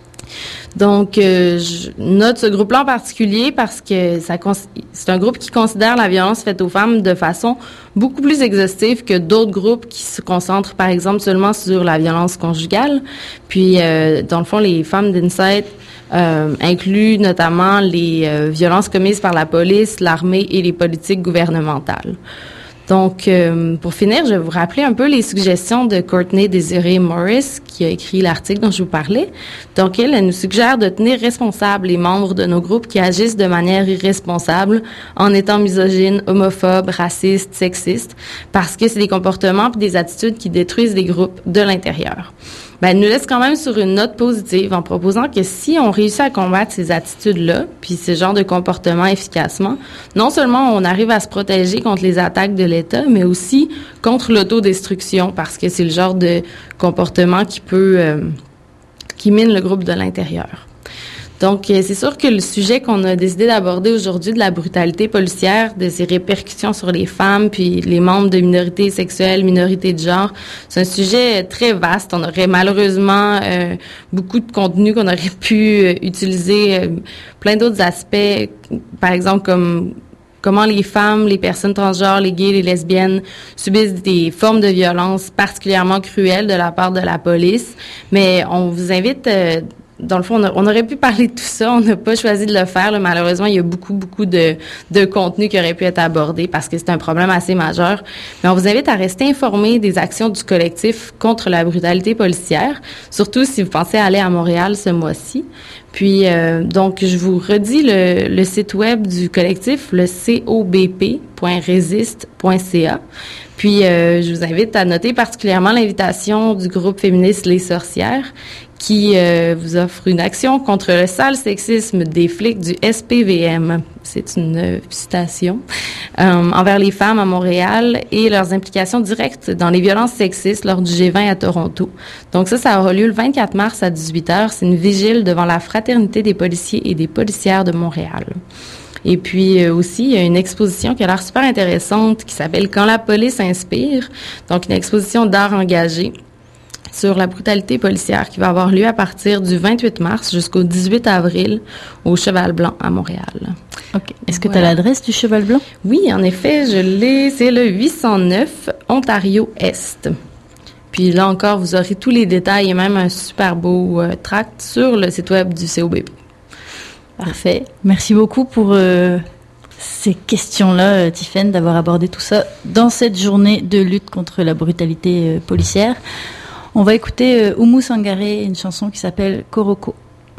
Donc, je note ce groupe-là en particulier parce que c'est un groupe qui considère la violence faite aux femmes de façon beaucoup plus exhaustive que d'autres groupes qui se concentrent, par exemple, seulement sur la violence conjugale. Puis, dans le fond, les femmes d'Insight incluent notamment les violences commises par la police, l'armée et les politiques gouvernementales. Donc, pour finir, je vais vous rappeler un peu les suggestions de Courtney Desiree Morris, qui a écrit l'article dont je vous parlais. Donc, elle nous suggère de tenir responsables les membres de nos groupes qui agissent de manière irresponsable en étant misogynes, homophobes, racistes, sexistes, parce que c'est des comportements et des attitudes qui détruisent les groupes de l'intérieur. Elle nous laisse quand même sur une note positive en proposant que si on réussit à combattre ces attitudes-là, puis ce genre de comportement efficacement, non seulement on arrive à se protéger contre les attaques de l'État, mais aussi contre l'autodestruction, parce que c'est le genre de comportement qui mine le groupe de l'intérieur. Donc, c'est sûr que le sujet qu'on a décidé d'aborder aujourd'hui de la brutalité policière, de ses répercussions sur les femmes, puis les membres de minorités sexuelles, minorités de genre, c'est un sujet très vaste. On aurait malheureusement beaucoup de contenu qu'on aurait pu utiliser, plein d'autres aspects, par exemple comme comment les femmes, les personnes transgenres, les gays, les lesbiennes subissent des formes de violence particulièrement cruelles de la part de la police. Mais on vous invite dans le fond, on aurait pu parler de tout ça. On n'a pas choisi de le faire. Là. Malheureusement, il y a beaucoup de contenu qui aurait pu être abordé parce que c'est un problème assez majeur. Mais on vous invite à rester informés des actions du collectif contre la brutalité policière, surtout si vous pensez aller à Montréal ce mois-ci. Puis, donc, je vous redis le site web du collectif, le cobp.resist.ca. Puis, je vous invite à noter particulièrement l'invitation du groupe féministe Les Sorcières qui vous offre une action contre le sale sexisme des flics du SPVM. C'est une citation envers les femmes à Montréal et leurs implications directes dans les violences sexistes lors du G20 à Toronto. Donc ça aura lieu le 24 mars à 18h. C'est une vigile devant la Fraternité des policiers et des policières de Montréal. Et puis aussi, il y a une exposition qui a l'air super intéressante qui s'appelle « Quand la police inspire ». Donc, une exposition d'art engagé sur la brutalité policière qui va avoir lieu à partir du 28 mars jusqu'au 18 avril au Cheval Blanc à Montréal. OK. Est-ce que tu as l'adresse du Cheval Blanc? Oui, en effet, je l'ai. C'est le 809 Ontario-Est. Puis là encore, vous aurez tous les détails et même un super beau tract sur le site web du COBP. Parfait. Merci beaucoup pour ces questions-là, Tiffaine, d'avoir abordé tout ça dans cette journée de lutte contre la brutalité policière. On va écouter Oumou Sangaré, une chanson qui s'appelle Koroko.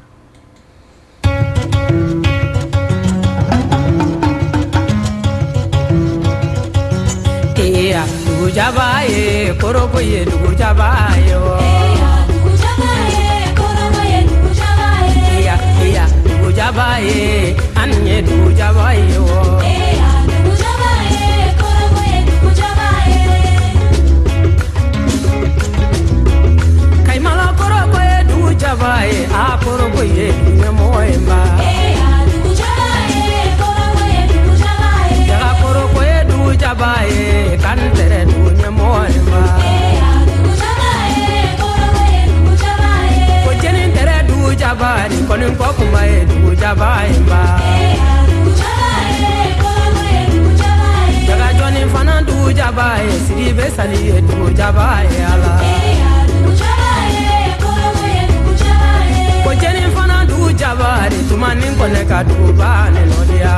Jabaye, anye du jabaye wo. Du jabaye, koroboye du jabaye. Kaimala koroboye du jabaye, a koroboye du moemba. Du jabaye, koroboye du jabaye. Jaga koroboye du jabaye, kantere du moemba. Du jabaye, koroboye du jabaye. Kojeni tere du jabaye, konin kokumaye du jabaye ba. Du jabaye, koroboye du jabaye. Jaga joni fana du jabaye, siribe saliye du jabaye ala. Du jabaye, koroboye du jabaye. Kojeni fana du jabaye, tumani koneka du bane no dia.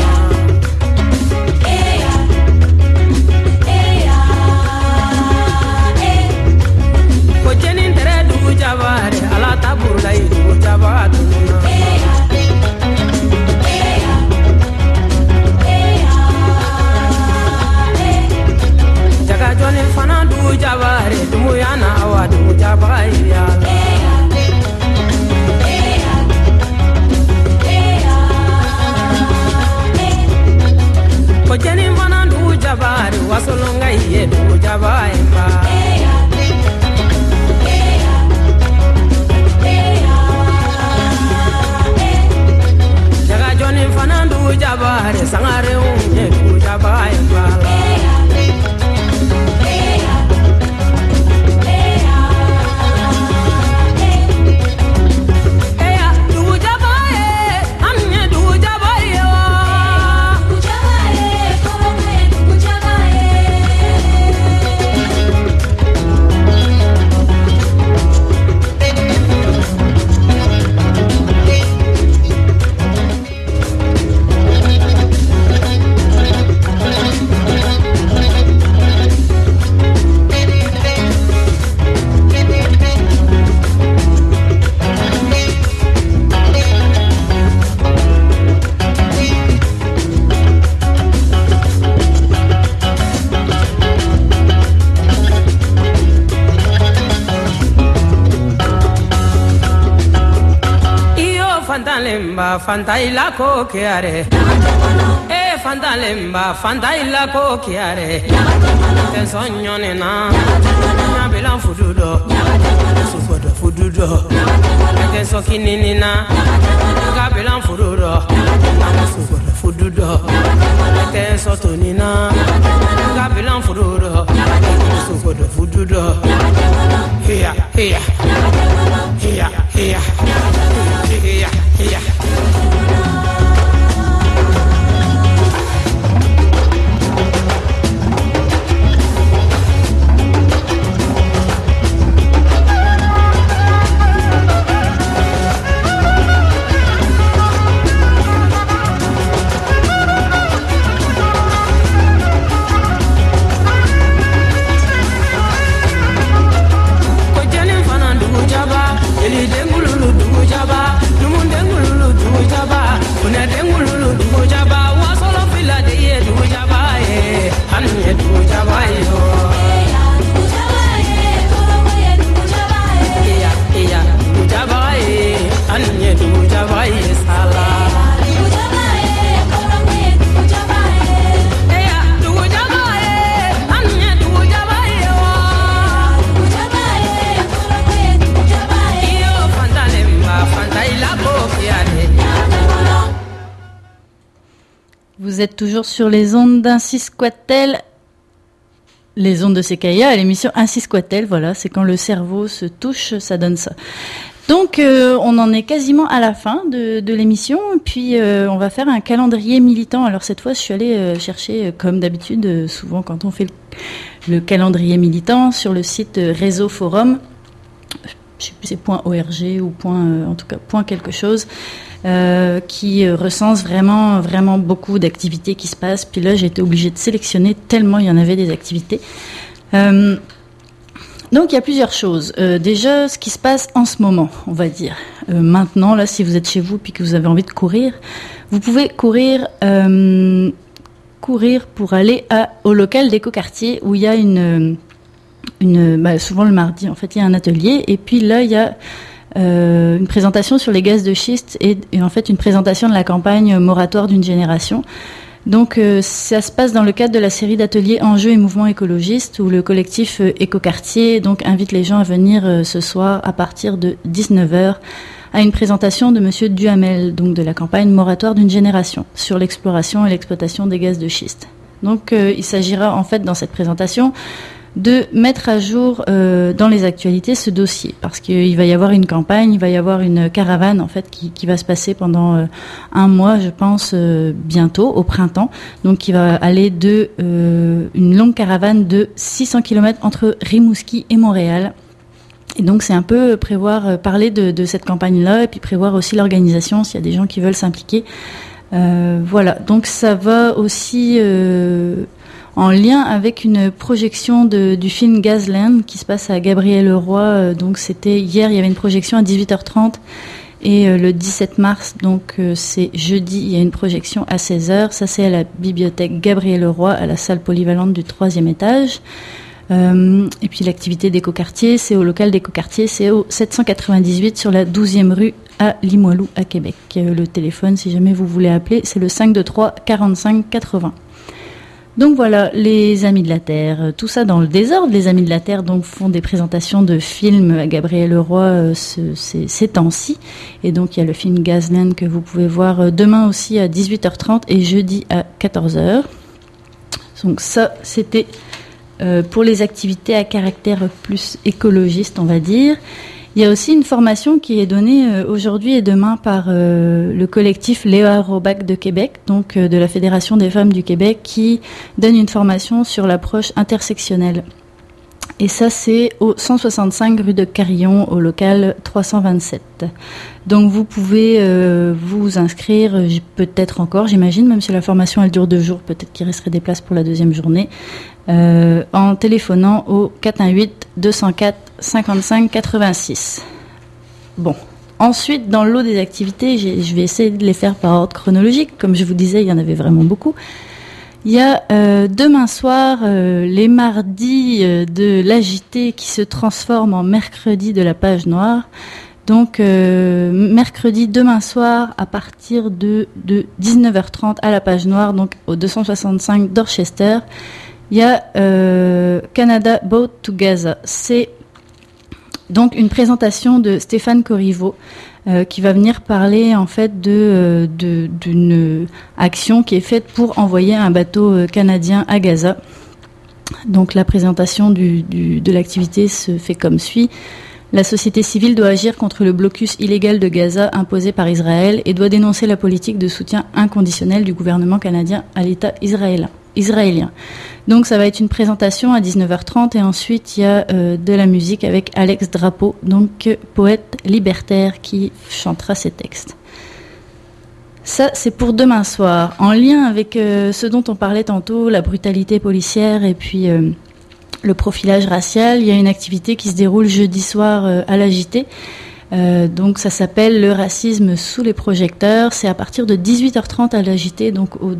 Kojeni tere du jabaye, ala tabula du jabaye. Jaga joni fana du jabaye, dumuyana awa du jabaye ya. Kojeni fana du jabaye, wasolonga iye du jabaye ba. Jaga joni fana du jabaye, sangare unye du jabaye ba. Fantalemba, fantaila ko kiare. Fantalemba, fantaila ko kiare. Ten sogno nena, na belan fududo, sufodo fududo. Ten so kininina, na belan fududo, sufodo fududo. Ten so tonina, na belan fududo, sufodo fududo. Here, here, here, here. Yeah, yeah. Vous êtes toujours sur les ondes d'Ainsi Squat-elle, les ondes de CKIA, à l'émission Ainsi Squat-elle, voilà, c'est quand le cerveau se touche, ça donne ça. Donc, on en est quasiment à la fin de l'émission, puis on va faire un calendrier militant. Alors cette fois, je suis allée chercher, comme d'habitude, souvent quand on fait le calendrier militant, sur le site Réseau Forum, je sais plus c'est .org ou en tout cas .quelque chose, qui recense vraiment beaucoup d'activités qui se passent. Puis là, j'ai été obligée de sélectionner tellement il y en avait des activités. Donc, il y a plusieurs choses. Déjà, ce qui se passe en ce moment, on va dire. Maintenant, là, si vous êtes chez vous puis que vous avez envie de courir, vous pouvez courir pour aller au local d'écoquartier où il y a souvent le mardi, en fait, il y a un atelier. Et puis là, il y a une présentation sur les gaz de schiste et en fait une présentation de la campagne moratoire d'une génération. Donc ça se passe dans le cadre de la série d'ateliers Enjeux et mouvements écologistes où le collectif Écoquartier donc invite les gens à venir ce soir à partir de 19h à une présentation de Monsieur Duhamel, donc de la campagne moratoire d'une génération sur l'exploration et l'exploitation des gaz de schiste. Donc il s'agira en fait dans cette présentation de mettre à jour dans les actualités ce dossier, parce qu'il va y avoir une campagne, il va y avoir une caravane en fait qui va se passer pendant un mois, je pense, bientôt, au printemps, donc qui va aller de une longue caravane de 600 km entre Rimouski et Montréal. Et donc c'est un peu parler de cette campagne-là, et puis prévoir aussi l'organisation s'il y a des gens qui veulent s'impliquer. Voilà, donc ça va aussi en lien avec une projection du film Gazland qui se passe à Gabriel-Leroy. Donc c'était hier, il y avait une projection à 18h30 et le 17 mars, donc c'est jeudi, il y a une projection à 16h. Ça c'est à la bibliothèque Gabriel-Leroy à la salle polyvalente du 3e étage. Et puis l'activité d'Écoquartier, c'est au local d'Écoquartier, c'est au 798 sur la 12e rue à Limoilou à Québec. Le téléphone, si jamais vous voulez appeler, c'est le 523 45 80. Donc voilà, les Amis de la Terre, tout ça dans le désordre. Les Amis de la Terre donc font des présentations de films à Gabriel-Leroy ces temps-ci. Et donc il y a le film Gazland que vous pouvez voir demain aussi à 18h30 et jeudi à 14h. Donc ça, c'était pour les activités à caractère plus écologiste, on va dire. Il y a aussi une formation qui est donnée aujourd'hui et demain par le collectif Léa Robac de Québec, donc de la Fédération des femmes du Québec, qui donne une formation sur l'approche intersectionnelle. Et ça, c'est au 165 rue de Carillon, au local 327. Donc vous pouvez vous inscrire, peut-être encore, j'imagine, même si la formation elle dure 2 jours, peut-être qu'il resterait des places pour la 2e journée, en téléphonant au 418-204-55-86. Bon, ensuite, dans le lot des activités, je vais essayer de les faire par ordre chronologique. Comme je vous disais, il y en avait vraiment beaucoup. Il y a demain soir les mardis de l'AJT qui se transforment en mercredi de la page noire. Donc mercredi demain soir à partir de 19h30 à la page noire, donc au 265 Dorchester, il y a Canada Boat to Gaza. C'est donc une présentation de Stéphane Corriveau qui va venir parler en fait d'une action qui est faite pour envoyer un bateau canadien à Gaza. Donc la présentation de l'activité se fait comme suit. La société civile doit agir contre le blocus illégal de Gaza imposé par Israël et doit dénoncer la politique de soutien inconditionnel du gouvernement canadien à l'État israélien. Donc ça va être une présentation à 19h30 et ensuite il y a de la musique avec Alex Drapeau, donc poète libertaire qui chantera ses textes. Ça c'est pour demain soir. En lien avec ce dont on parlait tantôt, la brutalité policière et puis le profilage racial, il y a une activité qui se déroule jeudi soir à l'AJT. Donc ça s'appelle le racisme sous les projecteurs. C'est à partir de 18h30 à l'AJT, donc au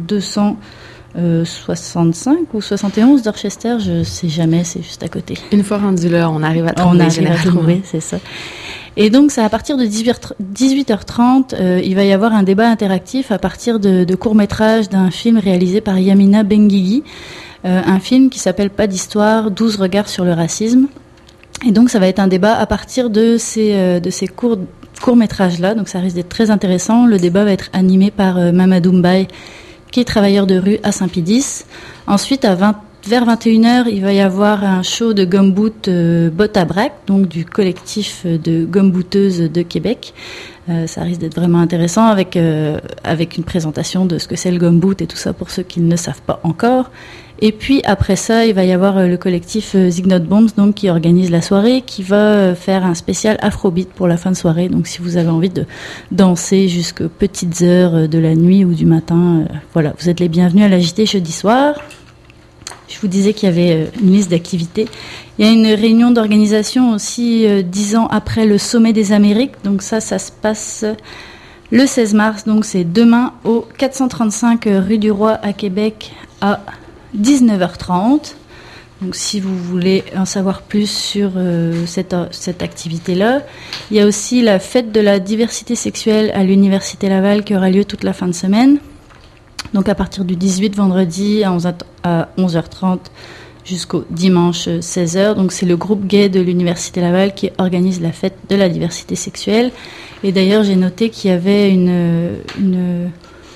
265 ou 71 Dorchester, je sais jamais, c'est juste à côté. Une fois rendu là, on arrive à trouver. On arrive à trouver, c'est ça. Et donc c'est à partir de 18h30, il va y avoir un débat interactif à partir de courts-métrages d'un film réalisé par Yamina Benguigui, un film qui s'appelle Pas d'histoire, 12 regards sur le racisme. Et donc ça va être un débat à partir de ces courts-métrages-là, donc ça risque d'être très intéressant. Le débat va être animé par Mamadou Mbaye, quai Travailleurs de rue à Saint-Pédis. Ensuite, vers 21h, il va y avoir un show de gumboot botte à braque, donc du collectif de gumbooteuses de Québec. Ça risque d'être vraiment intéressant avec une présentation de ce que c'est le gumboot et tout ça pour ceux qui ne savent pas encore. Et puis après ça, il va y avoir le collectif Zignot Bombs, donc qui organise la soirée, qui va faire un spécial Afrobeat pour la fin de soirée. Donc si vous avez envie de danser jusqu'aux petites heures de la nuit ou du matin, voilà, vous êtes les bienvenus à la JT jeudi soir. Je vous disais qu'il y avait une liste d'activités. Il y a une réunion d'organisation aussi 10 ans après le Sommet des Amériques. Donc ça se passe le 16 mars. Donc c'est demain au 435 rue du Roi à Québec à 19h30. Donc si vous voulez en savoir plus sur cette activité-là. Il y a aussi la fête de la diversité sexuelle à l'Université Laval qui aura lieu toute la fin de semaine. Donc à partir du 18 vendredi à 11h30 jusqu'au dimanche 16h. Donc c'est le groupe gay de l'Université Laval qui organise la fête de la diversité sexuelle. Et d'ailleurs j'ai noté qu'il y avait une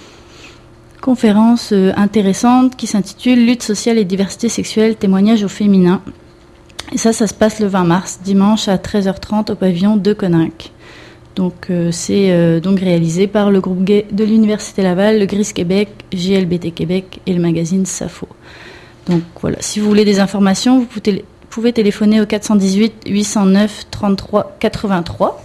conférence intéressante qui s'intitule « Lutte sociale et diversité sexuelle, témoignage au féminin ». Et ça se passe le 20 mars, dimanche à 13h30 au pavillon de Coninck. Donc c'est donc réalisé par le groupe gay de l'Université Laval, le GRIS Québec, GLBT Québec et le magazine Safo. Donc voilà, si vous voulez des informations, vous pouvez téléphoner au 418 809 33 83.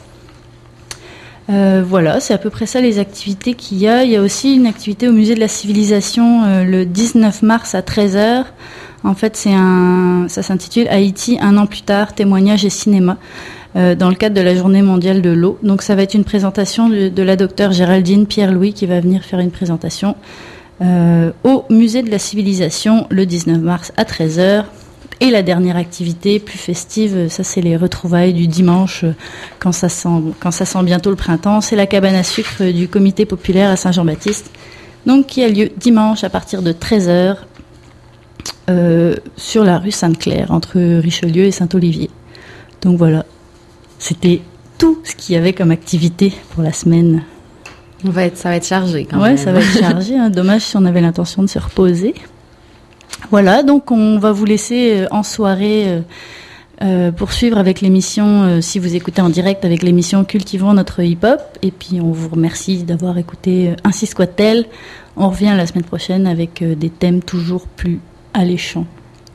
Voilà, c'est à peu près ça les activités qu'il y a. Il y a aussi une activité au Musée de la Civilisation le 19 mars à 13h. En fait, ça s'intitule Haïti, un an plus tard, témoignages et cinéma. Dans le cadre de la Journée mondiale de l'eau. Donc ça va être une présentation de la docteure Géraldine Pierre-Louis qui va venir faire une présentation au Musée de la Civilisation le 19 mars à 13h. Et la dernière activité plus festive, ça c'est les retrouvailles du dimanche quand ça sent bientôt le printemps. C'est la cabane à sucre du Comité populaire à Saint-Jean-Baptiste. Donc qui a lieu dimanche à partir de 13h sur la rue Sainte-Claire entre Richelieu et Saint-Olivier. Donc voilà. C'était tout ce qu'il y avait comme activité pour la semaine. Ça va être chargé quand même. Ouais, ça va être chargé. Hein. Dommage si on avait l'intention de se reposer. Voilà, donc on va vous laisser en soirée poursuivre avec l'émission, si vous écoutez en direct, avec l'émission Cultivons notre hip-hop. Et puis on vous remercie d'avoir écouté Ainsi Soit-elle. On revient la semaine prochaine avec des thèmes toujours plus alléchants.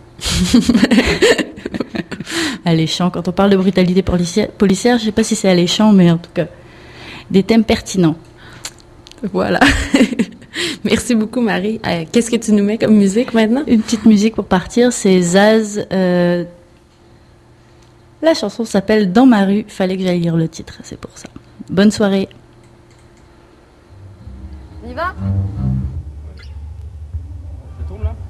Alléchant. Quand on parle de brutalité policière, je ne sais pas si c'est alléchant, mais en tout cas, des thèmes pertinents. Voilà. Merci beaucoup, Marie. Qu'est-ce que tu nous mets comme musique maintenant? Une petite musique pour partir, c'est Zaz. La chanson s'appelle Dans ma rue. Fallait que j'aille lire le titre, c'est pour ça. Bonne soirée. On y va? Ça tourne là?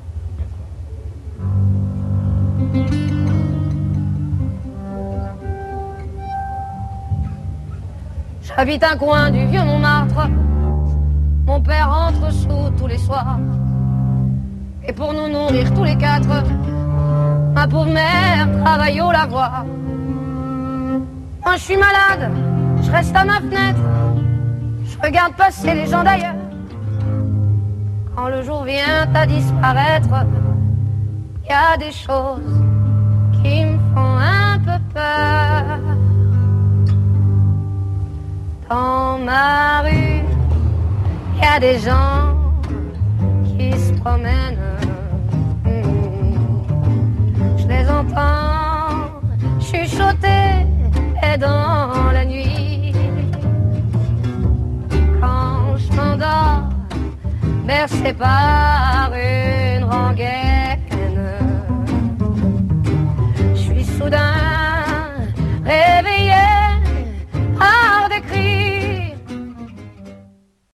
J'habite un coin du vieux Montmartre. Mon père rentre sous tous les soirs. Et pour nous nourrir tous les quatre, ma pauvre mère travaille au lavoir. Moi je suis malade, je reste à ma fenêtre. Je regarde passer les gens d'ailleurs. Quand le jour vient à disparaître, y a des choses qui me font un peu peur. Dans ma rue, y a des gens qui se promènent. Je les entends chuchoter dans la nuit. Quand je m'endors, bercé par une rengaine,